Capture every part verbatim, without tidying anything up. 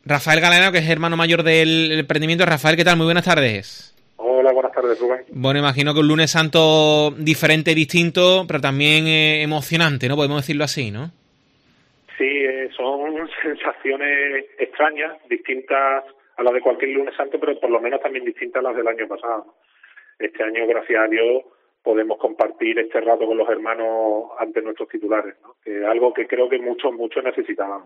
Rafael Galeno, que es hermano mayor del emprendimiento. Rafael, ¿qué tal? Muy buenas tardes. Hola, buenas tardes, Rubén. Bueno, imagino que un lunes santo diferente, distinto, pero también eh, emocionante, ¿no? Podemos decirlo así, ¿no? Sí, eh, son sensaciones extrañas, distintas a las de cualquier lunes santo, pero por lo menos también distintas a las del año pasado. Este año, gracias a Dios, podemos compartir este rato con los hermanos ante nuestros titulares, ¿no? Que es algo que creo que muchos, muchos necesitábamos.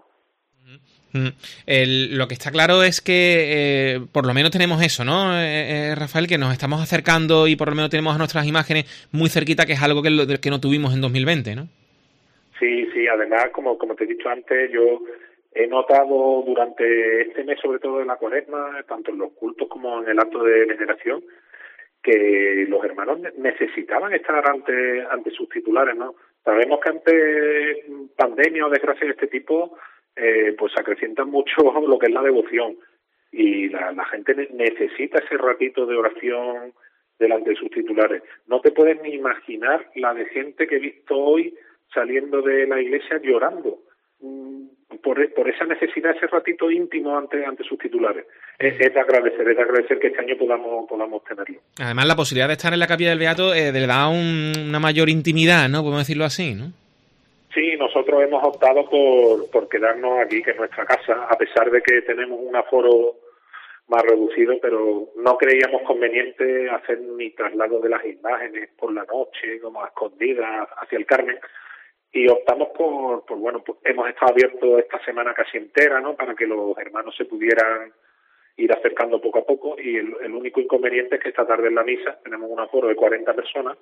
El, lo que está claro es que eh, por lo menos tenemos eso, ¿no, eh, eh, Rafael? Que nos estamos acercando y por lo menos tenemos a nuestras imágenes muy cerquita, que es algo que, lo, que no tuvimos en dos mil veinte, ¿no? Sí, sí, además, como, como te he dicho antes, yo he notado durante este mes, sobre todo en la Cuaresma, tanto en los cultos como en el acto de veneración, que los hermanos necesitaban estar ante, ante sus titulares, ¿no? Sabemos que ante pandemia o desgracia de este tipo, eh, pues acrecientan mucho lo que es la devoción, y la, la gente necesita ese ratito de oración delante de sus titulares. No te puedes ni imaginar la de gente que he visto hoy saliendo de la iglesia llorando por, por esa necesidad, ese ratito íntimo ante ante sus titulares. Es, es de agradecer, es de agradecer que este año podamos podamos tenerlo. Además, la posibilidad de estar en la capilla del Beato eh, le da un, una mayor intimidad, ¿no? Podemos decirlo así, ¿no? Sí, nosotros hemos optado por, por quedarnos aquí, que es nuestra casa, a pesar de que tenemos un aforo más reducido, pero no creíamos conveniente hacer ni traslado de las imágenes por la noche, como a escondidas, hacia el Carmen, y optamos por, por bueno, pues hemos estado abiertos esta semana casi entera, ¿no?, para que los hermanos se pudieran ir acercando poco a poco, y el, el único inconveniente es que esta tarde en la misa tenemos un aforo de cuarenta personas,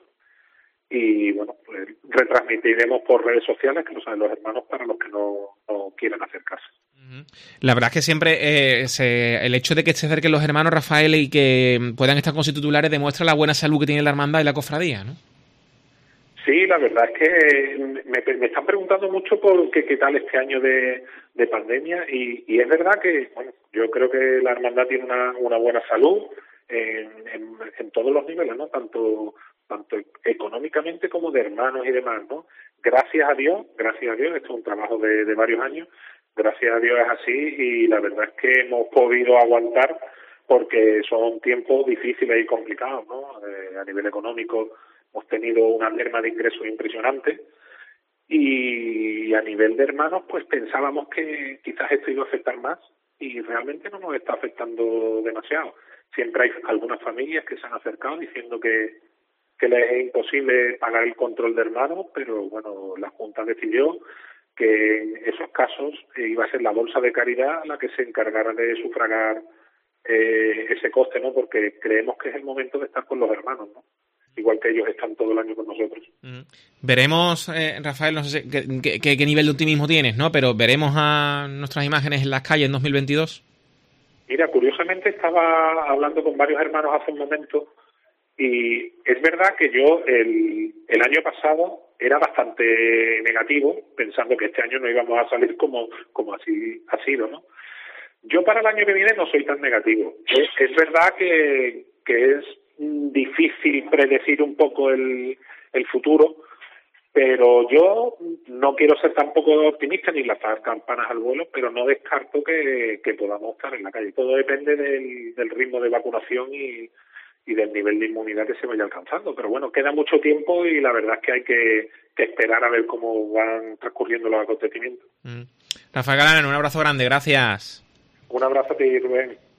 y bueno, pues retransmitiremos por redes sociales, que lo saben los hermanos, para los que no, no quieran acercarse. La verdad es que siempre eh, se, el hecho de que se acerquen los hermanos, Rafael, y que puedan estar con sus titulares demuestra la buena salud que tiene la hermandad y la cofradía, ¿no? Sí, la verdad es que me, me están preguntando mucho por qué, qué tal este año de, de pandemia, y, y es verdad que, bueno, yo creo que la hermandad tiene una, una buena salud en, en, en todos los niveles, ¿no? Tanto tanto económicamente como de hermanos y demás, ¿no? Gracias a Dios, gracias a Dios, esto es un trabajo de, de varios años, gracias a Dios es así, y la verdad es que hemos podido aguantar porque son tiempos difíciles y complicados, ¿no? Eh, a nivel económico hemos tenido una merma de ingresos impresionante, y a nivel de hermanos pues pensábamos que quizás esto iba a afectar más, y realmente no nos está afectando demasiado. Siempre hay algunas familias que se han acercado diciendo que que les es imposible pagar el control de hermanos, pero bueno, la Junta decidió que en esos casos eh, iba a ser la Bolsa de Caridad la que se encargara de sufragar eh, ese coste, ¿no? Porque creemos que es el momento de estar con los hermanos, ¿no? Igual que ellos están todo el año con nosotros. Mm. Veremos, eh, Rafael, no sé qué, qué, qué nivel de optimismo tienes, ¿no? Pero veremos a nuestras imágenes en las calles en dos mil veintidós. Mira, curiosamente estaba hablando con varios hermanos hace un momento, y es verdad que yo el, el año pasado era bastante negativo, pensando que este año no íbamos a salir como, como así ha sido, ¿no? Yo para el año que viene no soy tan negativo. Es, es verdad que, que es difícil predecir un poco el, el futuro, pero yo no quiero ser tampoco optimista ni lanzar campanas al vuelo, pero no descarto que, que podamos estar en la calle. Todo depende del, del ritmo de vacunación y y del nivel de inmunidad que se vaya alcanzando. Pero bueno, queda mucho tiempo y la verdad es que hay que, que esperar a ver cómo van transcurriendo los acontecimientos. Mm. Rafael Galeno, un abrazo grande, gracias. Un abrazo a ti, Rubén.